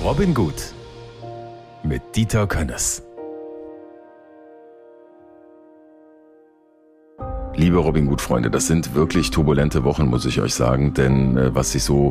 Robin Gut mit Dieter Könnes. Liebe Robin Gut-Freunde, das sind wirklich turbulente Wochen, muss ich euch sagen, denn was sich so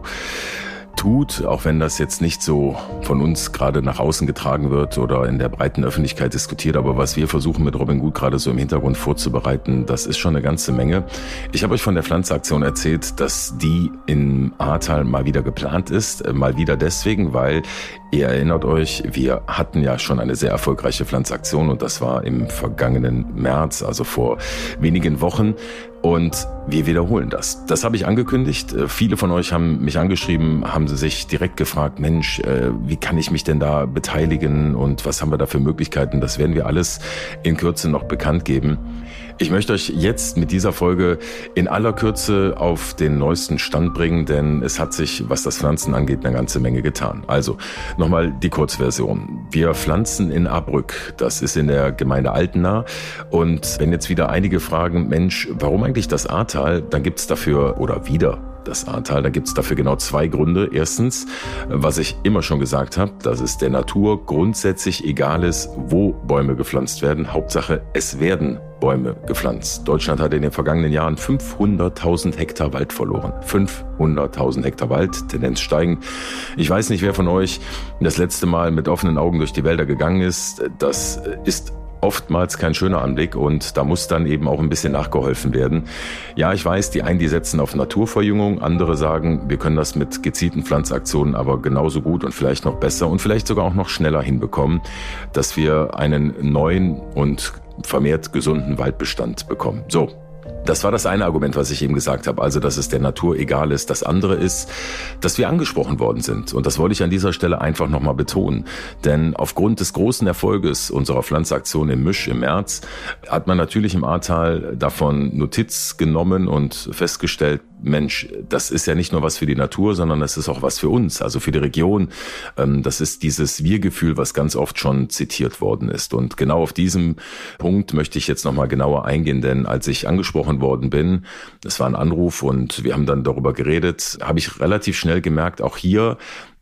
tut, auch wenn das jetzt nicht so von uns gerade nach außen getragen wird oder in der breiten Öffentlichkeit diskutiert, aber was wir versuchen mit Robin Gut gerade so im Hintergrund vorzubereiten, das ist schon eine ganze Menge. Ich habe euch von der Pflanzaktion erzählt, dass die im Ahrtal mal wieder geplant ist, mal wieder deswegen, weil ihr erinnert euch, wir hatten ja schon eine sehr erfolgreiche Pflanzaktion und das war im vergangenen März, also vor wenigen Wochen. Und wir wiederholen das. Das habe ich angekündigt. Viele von euch haben mich angeschrieben, haben sie sich direkt gefragt, Mensch, wie kann ich mich denn da beteiligen und was haben wir da für Möglichkeiten? Das werden wir alles in Kürze noch bekannt geben. Ich möchte euch jetzt mit dieser Folge in aller Kürze auf den neuesten Stand bringen, denn es hat sich, was das Pflanzen angeht, eine ganze Menge getan. Also nochmal die Kurzversion. Wir pflanzen in Ahrbrück, das ist in der Gemeinde Altena. Und wenn jetzt wieder einige fragen, Mensch, warum eigentlich das Ahrtal, dann gibt es dafür, oder wieder das Ahrtal, da gibt es dafür genau zwei Gründe. Erstens, was ich immer schon gesagt habe, dass es der Natur grundsätzlich egal ist, wo Bäume gepflanzt werden. Hauptsache, es werden Bäume gepflanzt. Deutschland hat in den vergangenen Jahren 500.000 Hektar Wald verloren. 500.000 Hektar Wald, Tendenz steigend. Ich weiß nicht, wer von euch das letzte Mal mit offenen Augen durch die Wälder gegangen ist. Das ist oftmals kein schöner Anblick und da muss dann eben auch ein bisschen nachgeholfen werden. Ja, ich weiß, die einen, die setzen auf Naturverjüngung, andere sagen, wir können das mit gezielten Pflanzaktionen aber genauso gut und vielleicht noch besser und vielleicht sogar auch noch schneller hinbekommen, dass wir einen neuen und vermehrt gesunden Waldbestand bekommen. So. Das war das eine Argument, was ich eben gesagt habe, also dass es der Natur egal ist. Das andere ist, dass wir angesprochen worden sind. Und das wollte ich an dieser Stelle einfach nochmal betonen. Denn aufgrund des großen Erfolges unserer Pflanzaktion im Misch im März hat man natürlich im Ahrtal davon Notiz genommen und festgestellt, Mensch, das ist ja nicht nur was für die Natur, sondern das ist auch was für uns, also für die Region. Das ist dieses Wir-Gefühl, was ganz oft schon zitiert worden ist. Und genau auf diesem Punkt möchte ich jetzt nochmal genauer eingehen, denn als ich angesprochen worden bin, das war ein Anruf und wir haben dann darüber geredet, habe ich relativ schnell gemerkt, auch hier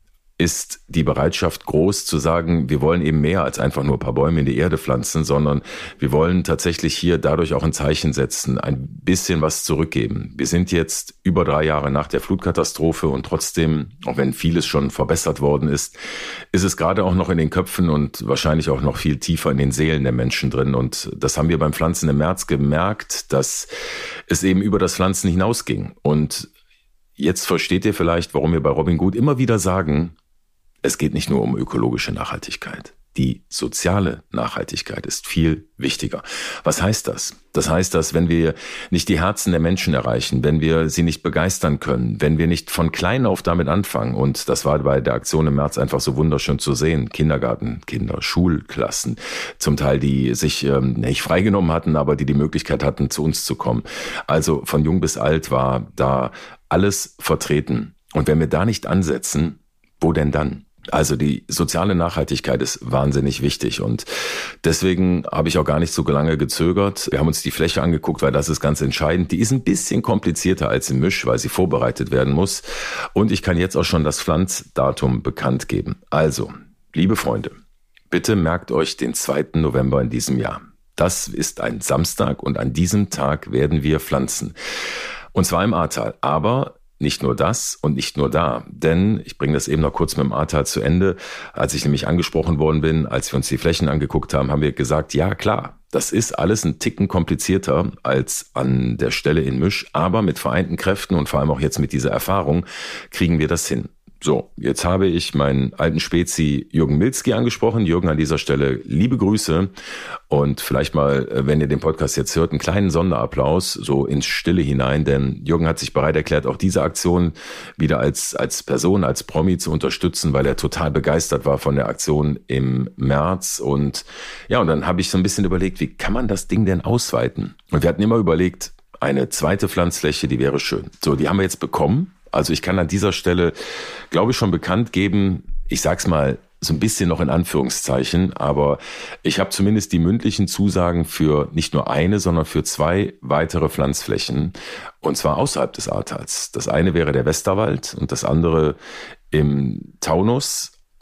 ist die Bereitschaft groß zu sagen, wir wollen eben mehr als einfach nur ein paar Bäume in die Erde pflanzen, sondern wir wollen tatsächlich hier dadurch auch ein Zeichen setzen, ein bisschen was zurückgeben. Wir sind jetzt über 3 Jahre nach der Flutkatastrophe und trotzdem, auch wenn vieles schon verbessert worden ist, ist es gerade auch noch in den Köpfen und wahrscheinlich auch noch viel tiefer in den Seelen der Menschen drin. Und das haben wir beim Pflanzen im März gemerkt, dass es eben über das Pflanzen hinausging. Und jetzt versteht ihr vielleicht, warum wir bei Robin Gut immer wieder sagen, es geht nicht nur um ökologische Nachhaltigkeit. Die soziale Nachhaltigkeit ist viel wichtiger. Was heißt das? Das heißt, dass wenn wir nicht die Herzen der Menschen erreichen, wenn wir sie nicht begeistern können, wenn wir nicht von klein auf damit anfangen, und das war bei der Aktion im März einfach so wunderschön zu sehen, Kindergartenkinder, Schulklassen, zum Teil die sich nicht freigenommen hatten, aber die Möglichkeit hatten, zu uns zu kommen. Also von jung bis alt war da alles vertreten. Und wenn wir da nicht ansetzen, wo denn dann? Also die soziale Nachhaltigkeit ist wahnsinnig wichtig und deswegen habe ich auch gar nicht so lange gezögert. Wir haben uns die Fläche angeguckt, weil das ist ganz entscheidend. Die ist ein bisschen komplizierter als im Misch, weil sie vorbereitet werden muss. Und ich kann jetzt auch schon das Pflanzdatum bekannt geben. Also, liebe Freunde, bitte merkt euch den 2. November in diesem Jahr. Das ist ein Samstag und an diesem Tag werden wir pflanzen. Und zwar im Ahrtal, aber nicht nur das und nicht nur da, denn ich bringe das eben noch kurz mit dem Ahrtal zu Ende. Als ich nämlich angesprochen worden bin, als wir uns die Flächen angeguckt haben, haben wir gesagt, ja klar, das ist alles ein Ticken komplizierter als an der Stelle in Misch, aber mit vereinten Kräften und vor allem auch jetzt mit dieser Erfahrung kriegen wir das hin. So, jetzt habe ich meinen alten Spezi Jürgen Milzki angesprochen. Jürgen, an dieser Stelle liebe Grüße und vielleicht mal, wenn ihr den Podcast jetzt hört, einen kleinen Sonderapplaus so ins Stille hinein, denn Jürgen hat sich bereit erklärt, auch diese Aktion wieder als Person, als Promi zu unterstützen, weil er total begeistert war von der Aktion im März und ja, und dann habe ich so ein bisschen überlegt, wie kann man das Ding denn ausweiten? Und wir hatten immer überlegt, eine zweite Pflanzfläche, die wäre schön. So, die haben wir jetzt bekommen. Also ich kann an dieser Stelle, glaube ich, schon bekannt geben, ich sag's mal so ein bisschen noch in Anführungszeichen, aber ich habe zumindest die mündlichen Zusagen für nicht nur eine, sondern für 2 weitere Pflanzflächen und zwar außerhalb des Ahrtals. Das eine wäre der Westerwald und das andere im Taunus.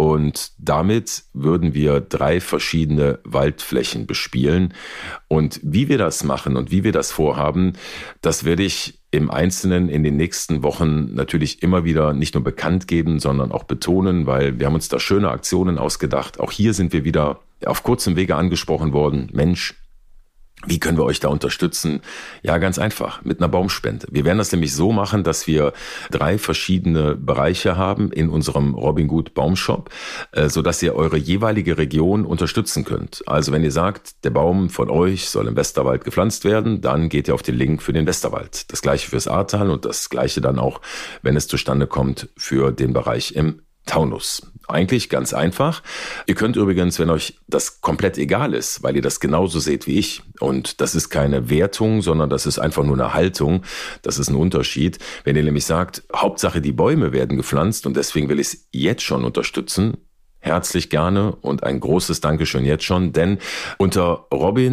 und damit würden wir 3 verschiedene Waldflächen bespielen. Und wie wir das machen und wie wir das vorhaben, das werde ich im Einzelnen in den nächsten Wochen natürlich immer wieder nicht nur bekannt geben, sondern auch betonen, weil wir haben uns da schöne Aktionen ausgedacht. Auch hier sind wir wieder auf kurzem Wege angesprochen worden. Mensch, wie können wir euch da unterstützen? Ja, ganz einfach, mit einer Baumspende. Wir werden das nämlich so machen, dass wir 3 verschiedene Bereiche haben in unserem Robin Good Baumshop, sodass ihr eure jeweilige Region unterstützen könnt. Also wenn ihr sagt, der Baum von euch soll im Westerwald gepflanzt werden, dann geht ihr auf den Link für den Westerwald. Das gleiche fürs Ahrtal und das gleiche dann auch, wenn es zustande kommt, für den Bereich im Taunus. Eigentlich ganz einfach. Ihr könnt übrigens, wenn euch das komplett egal ist, weil ihr das genauso seht wie ich, und das ist keine Wertung, sondern das ist einfach nur eine Haltung, das ist ein Unterschied. Wenn ihr nämlich sagt, Hauptsache die Bäume werden gepflanzt und deswegen will ich es jetzt schon unterstützen, herzlich gerne und ein großes Dankeschön jetzt schon, denn unter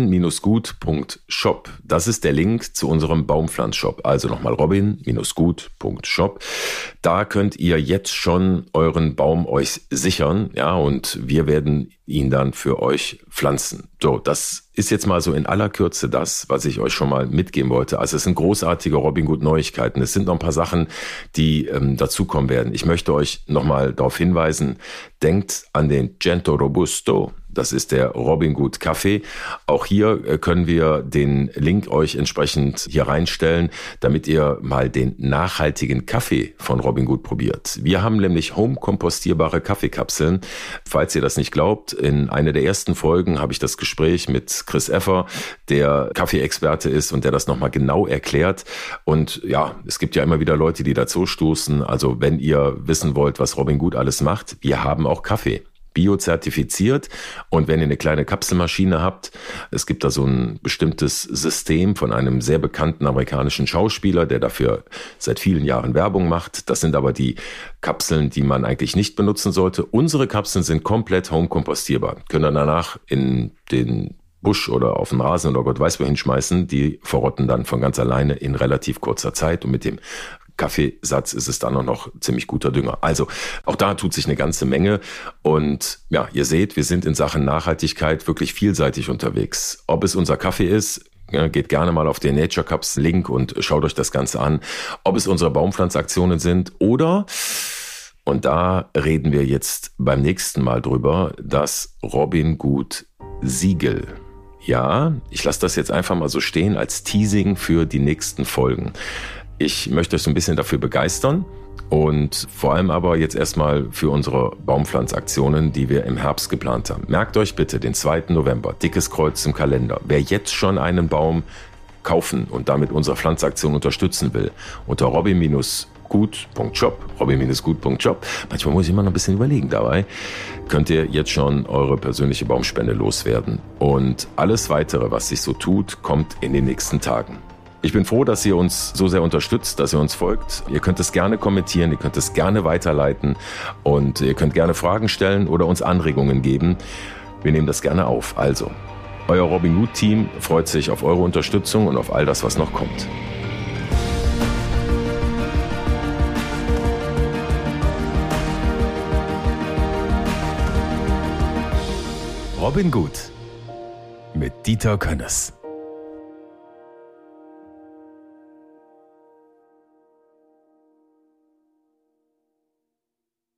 robin-gut.shop, das ist der Link zu unserem Baumpflanzshop. Also nochmal robin-gut.shop. Da könnt ihr jetzt schon euren Baum euch sichern, ja, und wir werden ihn dann für euch pflanzen. So, das ist jetzt mal so in aller Kürze das, was ich euch schon mal mitgeben wollte. Also es sind großartige Robin Good Neuigkeiten. Es sind noch ein paar Sachen, die dazukommen werden. Ich möchte euch nochmal darauf hinweisen, denkt an den Cento Robusto. Das ist der Robin Good Kaffee. Auch hier können wir den Link euch entsprechend hier reinstellen, damit ihr mal den nachhaltigen Kaffee von Robin Good probiert. Wir haben nämlich home-kompostierbare Kaffeekapseln. Falls ihr das nicht glaubt, in einer der ersten Folgen habe ich das Gespräch mit Chris Effer, der Kaffeeexperte ist und der das nochmal genau erklärt. Und ja, es gibt ja immer wieder Leute, die dazu stoßen. Also wenn ihr wissen wollt, was Robin Good alles macht, wir haben auch Kaffee. Biozertifiziert, und wenn ihr eine kleine Kapselmaschine habt, es gibt da so ein bestimmtes System von einem sehr bekannten amerikanischen Schauspieler, der dafür seit vielen Jahren Werbung macht. Das sind aber die Kapseln, die man eigentlich nicht benutzen sollte. Unsere Kapseln sind komplett home-kompostierbar, können dann danach in den Busch oder auf den Rasen oder Gott weiß wohin schmeißen. Die verrotten dann von ganz alleine in relativ kurzer Zeit, und mit dem Kaffeesatz ist es dann auch noch ziemlich guter Dünger. Also auch da tut sich eine ganze Menge, und ja, ihr seht, wir sind in Sachen Nachhaltigkeit wirklich vielseitig unterwegs. Ob es unser Kaffee ist, ja, geht gerne mal auf den Nature Cups Link und schaut euch das Ganze an. Ob es unsere Baumpflanzaktionen sind oder, und da reden wir jetzt beim nächsten Mal drüber, das Robin Good Siegel. Ja, ich lasse das jetzt einfach mal so stehen als Teasing für die nächsten Folgen. Ich möchte euch so ein bisschen dafür begeistern und vor allem aber jetzt erstmal für unsere Baumpflanzaktionen, die wir im Herbst geplant haben. Merkt euch bitte den 2. November, dickes Kreuz im Kalender. Wer jetzt schon einen Baum kaufen und damit unsere Pflanzaktion unterstützen will, unter robin-gut.shop, robin-gut.shop, manchmal muss ich immer noch ein bisschen überlegen dabei, könnt ihr jetzt schon eure persönliche Baumspende loswerden. Und alles Weitere, was sich so tut, kommt in den nächsten Tagen. Ich bin froh, dass ihr uns so sehr unterstützt, dass ihr uns folgt. Ihr könnt es gerne kommentieren, ihr könnt es gerne weiterleiten und ihr könnt gerne Fragen stellen oder uns Anregungen geben. Wir nehmen das gerne auf. Also, euer Robin Good Team freut sich auf eure Unterstützung und auf all das, was noch kommt. Robin Good mit Dieter Könnes.